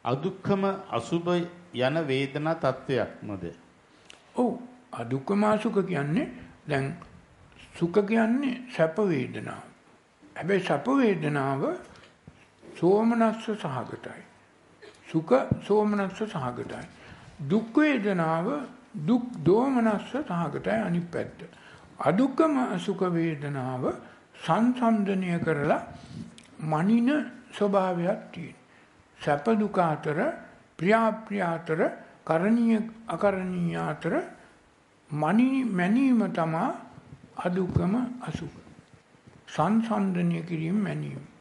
අදුක්කම අසුභ යන වේදනා තත්වයක්මද? ඔව් අදුක්කම අසුඛ කියන්නේ දැන් සුඛ කියන්නේ සැප වේදනාව. හැබැයි සැප වේදනාව සෝමනස්ස සහගතයි. සුඛ සෝමනස්ස සහගතයි. දුක් වේදනාව දුක් දෝමනස්ස සහගතයි අනිත් පැත්ත. අදුක්කම අසුඛ වේදනාව සංසන්දනය කරලා මනින ස්වභාවයක් තියෙනවා. සැප දුක අතර ප්‍රියාප්‍රිය අතර කරණීය අකරණීය අතර මැනීම තමයි අදුක්කම අසුඛ. සංසන්දනය කිරීම මැනීම.